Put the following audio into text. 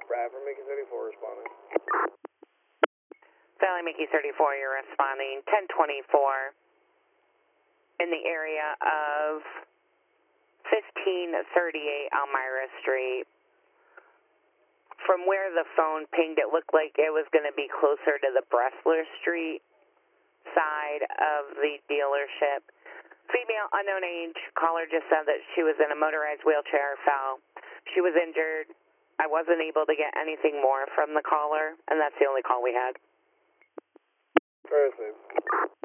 Bradford, Mickey 34 responding. Valley Mickey 34, you're responding 1024 in the area of 1538 Elmira Street. From where the phone pinged, it looked like it was going to be closer to the Bressler Street side of the dealership. Female, unknown age, caller just said that she was in a motorized wheelchair, fell. She was injured. I wasn't able to get anything more from the caller, and that's the only call we had. Very safe.